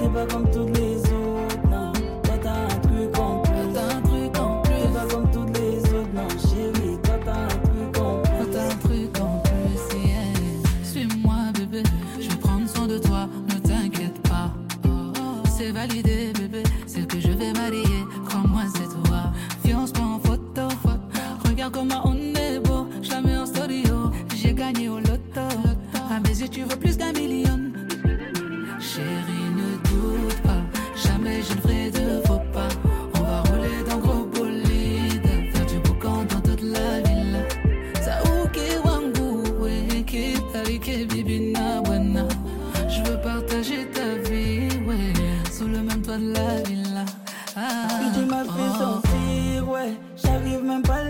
T'es pas comme toutes les autres, non. Toi t'as un truc en plus. T'es pas comme toutes les autres, non chérie. Toi t'as un truc en plus. Yeah. Suis-moi bébé, je vais prendre soin de toi, ne t'inquiète pas. C'est validé bébé, celle que je vais marier, crois-moi c'est toi. Viens on se prend en photo, regarde comment on est beau. Je la mets en story, oh. J'ai gagné au loto. À mes yeux tu veux plus d'un million. Chérie ne doute pas, jamais je ne ferai de faux pas. On va rouler dans gros bolide, faire du boucan dans toute la ville. Saouki wangu, weke, tarike bibina buena. Je veux partager ta vie, ouais, sous le même toit de la villa. Puis tu m'as fait sentir, ouais, j'arrive même pas